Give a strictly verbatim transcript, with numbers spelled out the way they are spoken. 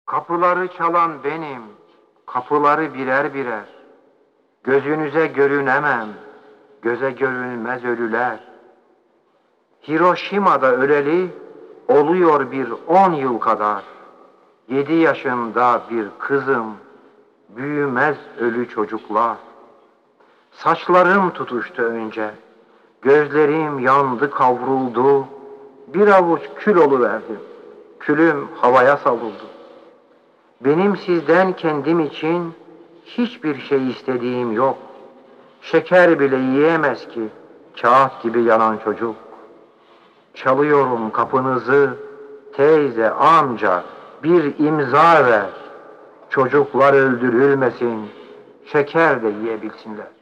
Kapıları çalan benim, kapıları birer birer. Gözünüze görünemem, göze görünmez ölüler. Hiroşima'da öleli oluyor bir on yıl kadar. Yedi yaşında bir kızım, büyümez ölü çocuklar. Saçlarım tutuştu önce, gözlerim yandı kavruldu. Bir avuç kül oluverdim, külüm havaya savruldu. Benim sizden kendim için hiçbir şey istediğim yok. Şeker bile yiyemez ki kağıt gibi yanan çocuk. Çalıyorum kapınızı, teyze, amca, bir imza ver. Çocuklar öldürülmesin, şeker de yiyebilsinler.